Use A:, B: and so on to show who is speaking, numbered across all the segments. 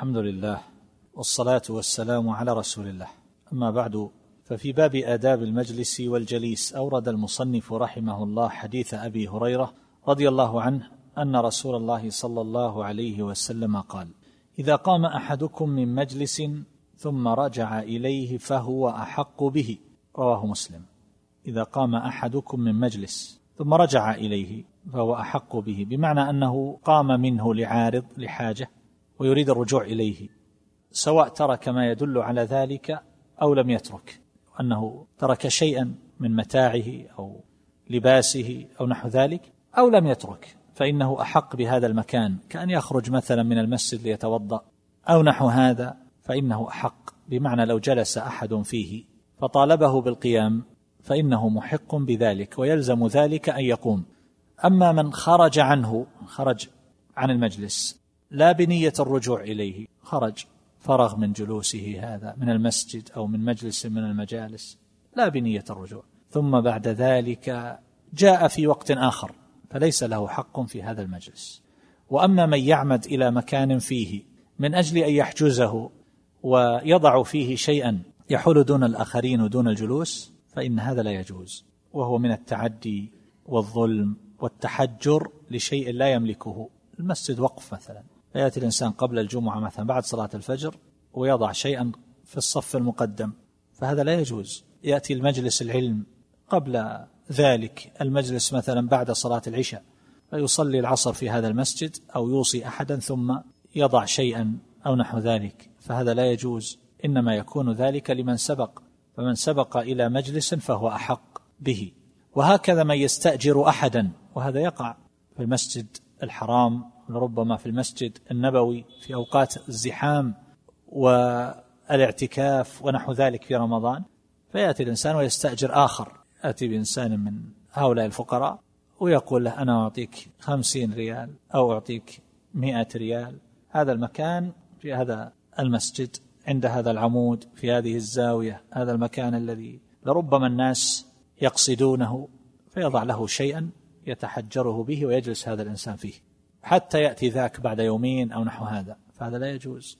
A: الحمد لله والصلاة والسلام على رسول الله. أما بعد، ففي باب آداب المجلس والجليس أورد المصنف رحمه الله حديث أبي هريرة رضي الله عنه أن رسول الله صلى الله عليه وسلم قال: إذا قام أحدكم من مجلس ثم رجع إليه فهو أحق به. رواه مسلم. إذا قام أحدكم من مجلس ثم رجع إليه فهو أحق به، بمعنى أنه قام منه لعارض لحاجة ويريد الرجوع إليه، سواء ترك ما يدل على ذلك أو لم يترك، أنه ترك شيئا من متاعه أو لباسه أو نحو ذلك أو لم يترك، فإنه أحق بهذا المكان، كأن يخرج مثلا من المسجد ليتوضأ أو نحو هذا، فإنه أحق، بمعنى لو جلس أحد فيه فطالبه بالقيام فإنه محق بذلك ويلزم ذلك أن يقوم. أما من خرج عن المجلس لا بنية الرجوع إليه، خرج فرغ من جلوسه هذا من المسجد أو من مجلس من المجالس لا بنية الرجوع، ثم بعد ذلك جاء في وقت آخر، فليس له حق في هذا المجلس. وأما من يعمد إلى مكان فيه من أجل أن يحجزه ويضع فيه شيئا يحول دون الآخرين ودون الجلوس، فإن هذا لا يجوز، وهو من التعدي والظلم والتحجر لشيء لا يملكه. المسجد وقف مثلا، فيأتي الإنسان قبل الجمعة مثلا بعد صلاة الفجر ويضع شيئا في الصف المقدم، فهذا لا يجوز. يأتي المجلس العلم قبل ذلك المجلس مثلا بعد صلاة العشاء، فيصلي العصر في هذا المسجد أو يوصي أحدا ثم يضع شيئا أو نحو ذلك، فهذا لا يجوز، إنما يكون ذلك لمن سبق، فمن سبق إلى مجلس فهو أحق به. وهكذا من يستأجر أحدا، وهذا يقع في المسجد الحرام، ربما في المسجد النبوي في أوقات الزحام والاعتكاف ونحو ذلك في رمضان، فيأتي الإنسان ويستأجر آخر، يأتي بإنسان من هؤلاء الفقراء ويقول له: أنا أعطيك 50 ريال أو أعطيك 100 ريال، هذا المكان في هذا المسجد عند هذا العمود في هذه الزاوية، هذا المكان الذي لربما الناس يقصدونه، فيضع له شيئا يتحجره به ويجلس هذا الإنسان فيه حتى يأتي ذاك بعد يومين أو نحو هذا، فهذا لا يجوز،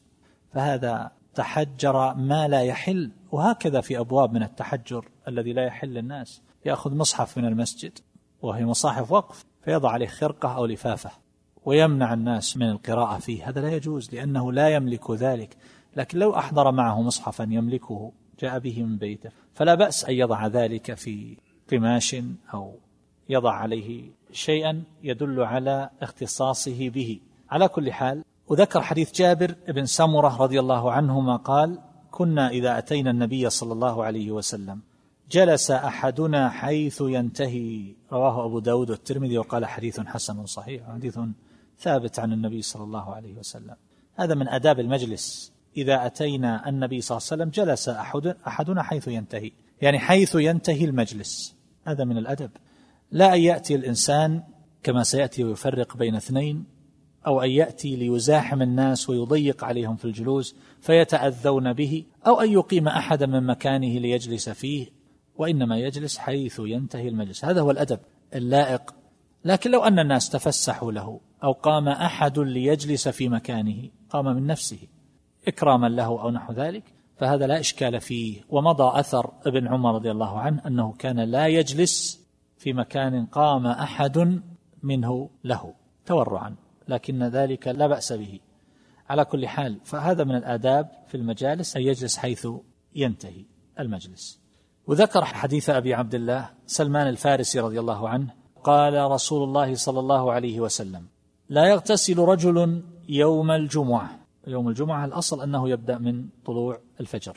A: فهذا تحجر ما لا يحل. وهكذا في أبواب من التحجر الذي لا يحل للناس، يأخذ مصحف من المسجد وهي مصاحف وقف فيضع عليه خرقة أو لفافة ويمنع الناس من القراءة فيه، هذا لا يجوز لأنه لا يملك ذلك. لكن لو أحضر معه مصحفا يملكه جاء به من بيته فلا بأس أن يضع ذلك في قماش أو يضع عليه شيئا يدل على اختصاصه به. على كل حال، وذكر حديث جابر بن سمرة رضي الله عنهما قال: كنا إذا أتينا النبي صلى الله عليه وسلم جلس أحدنا حيث ينتهي. رواه أبو داود والترمذي وقال حديث حسن صحيح، حديث ثابت عن النبي صلى الله عليه وسلم. هذا من آداب المجلس، إذا أتينا النبي صلى الله عليه وسلم جلس أحدنا حيث ينتهي، يعني حيث ينتهي المجلس، هذا من الأدب. لا أن يأتي الإنسان كما سيأتي ويفرق بين اثنين، أو أن يأتي ليزاحم الناس ويضيق عليهم في الجلوس فيتأذون به، أو أن يقيم أحدا من مكانه ليجلس فيه، وإنما يجلس حيث ينتهي المجلس، هذا هو الأدب اللائق. لكن لو أن الناس تفسحوا له أو قام أحد ليجلس في مكانه، قام من نفسه إكراما له أو نحو ذلك، فهذا لا إشكال فيه. ومضى أثر ابن عمر رضي الله عنه أنه كان لا يجلس في مكان قام أحد منه له تورعا، لكن ذلك لا بأس به. على كل حال، فهذا من الآداب في المجالس أن يجلس حيث ينتهي المجلس. وذكر حديث أبي عبد الله سلمان الفارسي رضي الله عنه قال: رسول الله صلى الله عليه وسلم: لا يغتسل رجل يوم الجمعة. يوم الجمعة الأصل أنه يبدأ من طلوع الفجر،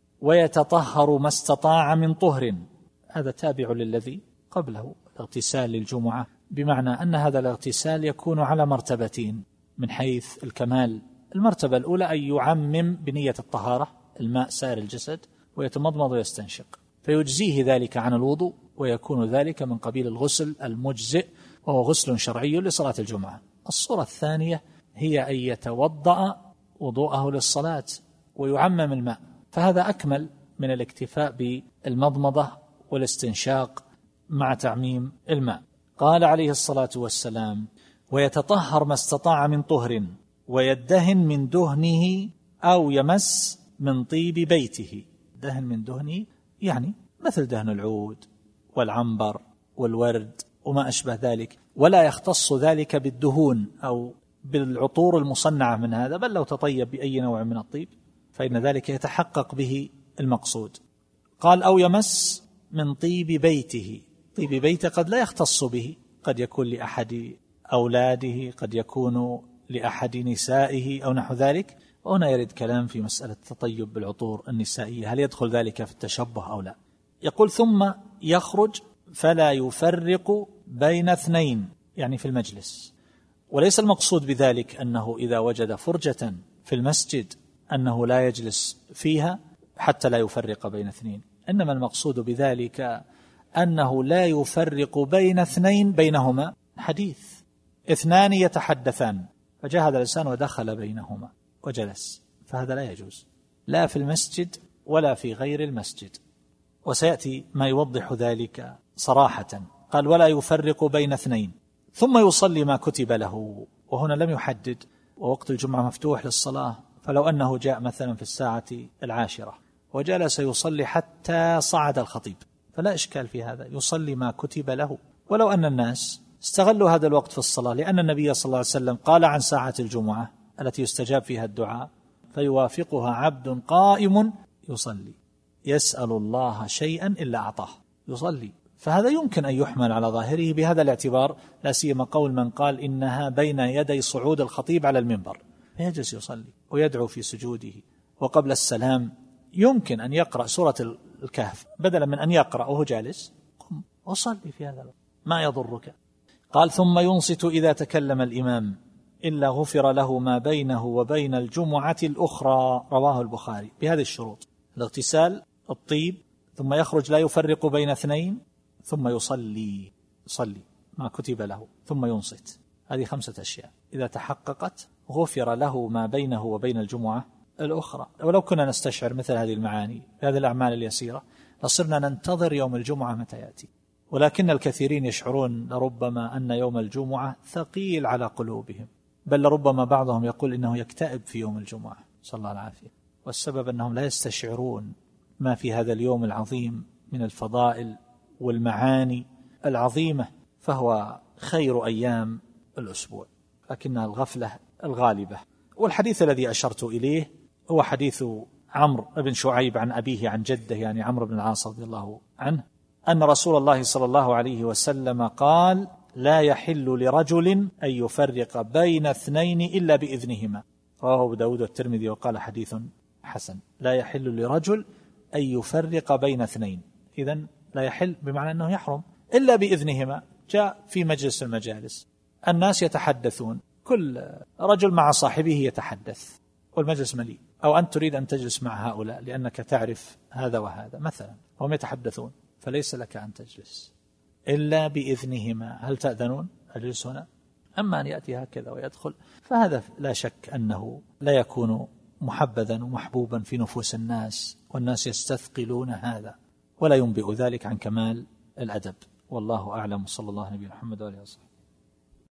A: ويتطهر ما استطاع من طهر، هذا تابع للذي قبله، الاغتسال للجمعة، بمعنى أن هذا الاغتسال يكون على مرتبتين من حيث الكمال. المرتبة الأولى أن يعمم بنية الطهارة، الماء سائر الجسد، ويتمضمض ويستنشق، فيجزيه ذلك عن الوضوء، ويكون ذلك من قبيل الغسل المجزئ، وهو غسل شرعي لصلاة الجمعة. الصورة الثانية هي أن يتوضأ وضوءه للصلاة ويعمم الماء، فهذا أكمل من الاكتفاء بالمضمضة والاستنشاق مع تعميم الماء. قال عليه الصلاة والسلام: ويتطهر ما استطاع من طهر، ويدهن من دهنه أو يمس من طيب بيته. دهن من دهنه يعني مثل دهن العود والعنبر والورد وما أشبه ذلك، ولا يختص ذلك بالدهون أو بالعطور المصنعة من هذا، بل لو تطيب بأي نوع من الطيب فإن ذلك يتحقق به المقصود. قال أو يمس من طيب بيته. طيب بيته قد لا يختص به، قد يكون لأحد أولاده، قد يكون لأحد نسائه أو نحو ذلك. وهنا يرد كلام في مسألة التطيب بالعطور النسائية، هل يدخل ذلك في التشبه أو لا؟ يقول ثم يخرج فلا يفرق بين اثنين، يعني في المجلس. وليس المقصود بذلك أنه إذا وجد فرجة في المسجد أنه لا يجلس فيها حتى لا يفرق بين اثنين، إنما المقصود بذلك أنه لا يفرق بين اثنين بينهما حديث، اثنان يتحدثان فجاء هذا الإنسان ودخل بينهما وجلس، فهذا لا يجوز لا في المسجد ولا في غير المسجد. وسيأتي ما يوضح ذلك صراحة. قال ولا يفرق بين اثنين ثم يصلي ما كتب له. وهنا لم يحدد، ووقت الجمعة مفتوح للصلاة، فلو أنه جاء مثلا في الساعة 10 وجلس يصلي حتى صعد الخطيب فلا إشكال في هذا، يصلي ما كتب له. ولو أن الناس استغلوا هذا الوقت في الصلاة، لأن النبي صلى الله عليه وسلم قال عن ساعة الجمعة التي يستجاب فيها الدعاء فيوافقها عبد قائم يصلي يسأل الله شيئا إلا أعطاه، يصلي. فهذا يمكن أن يحمل على ظاهره بهذا الاعتبار، لا سيما قول من قال إنها بين يدي صعود الخطيب على المنبر، فيجلس يصلي ويدعو في سجوده، وقبل السلام يمكن أن يقرأ سورة الكهف بدلا من أن يقرأ وهو جالس، قم وصلي في هذا الوقت ما يضرك. قال ثم ينصت إذا تكلم الإمام إلا غفر له ما بينه وبين الجمعة الأخرى. رواه البخاري بهذه الشروط: الاغتسال، الطيب، ثم يخرج لا يفرق بين اثنين، ثم يصلي ما كتب له، ثم ينصت. هذه 5 أشياء إذا تحققت غفر له ما بينه وبين الجمعة الأخرى. ولو كنا نستشعر مثل هذه المعاني في هذه الأعمال اليسيرة لصرنا ننتظر يوم الجمعة متى يأتي. ولكن الكثيرين يشعرون لربما أن يوم الجمعة ثقيل على قلوبهم، بل لربما بعضهم يقول إنه يكتئب في يوم الجمعة، صلى الله العافية. والسبب أنهم لا يستشعرون ما في هذا اليوم العظيم من الفضائل والمعاني العظيمة، فهو خير أيام الأسبوع، لكنها الغفلة الغالبة. والحديث الذي أشرت إليه هو حديث عمرو بن شعيب عن أبيه عن جده، يعني عمرو بن العاص رضي الله عنه، أن رسول الله صلى الله عليه وسلم قال: لا يحل لرجل أن يفرق بين اثنين إلا بإذنهما. رواه أبو داود والترمذي وقال حديث حسن. لا يحل لرجل أن يفرق بين اثنين، إذن لا يحل بمعنى أنه يحرم إلا بإذنهما. جاء في مجلس المجالس الناس يتحدثون، كل رجل مع صاحبه يتحدث والمجلس مليء، أو أنت تريد أن تجلس مع هؤلاء لأنك تعرف هذا وهذا مثلا، هم يتحدثون، فليس لك أن تجلس إلا بإذنهما. هل تأذنون أجلس هنا؟ أما أن يأتي هكذا ويدخل فهذا لا شك أنه لا يكون محبذا ومحبوبا في نفوس الناس، والناس يستثقلون هذا، ولا ينبئ ذلك عن كمال الأدب. والله أعلم، صلى الله عليه وسلم.